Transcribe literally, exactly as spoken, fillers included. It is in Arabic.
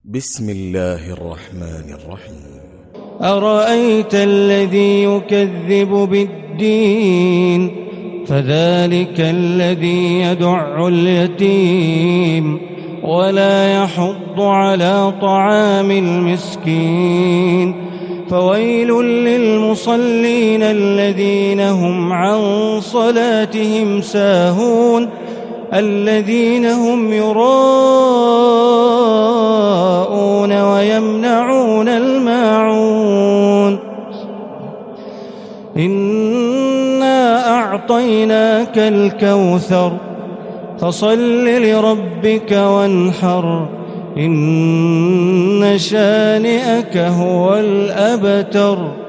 بسم الله الرحمن الرحيم. أرأيت الذي يكذب بالدين فذلك الذي يدع اليتيم ولا يحض على طعام المسكين فويل للمصلين الذين هم عن صلاتهم ساهون الذين هم يراءون ويمنعون الماعون إنا أعطيناك الكوثر فصل لربك وانحر إن شانئك هو الأبتر.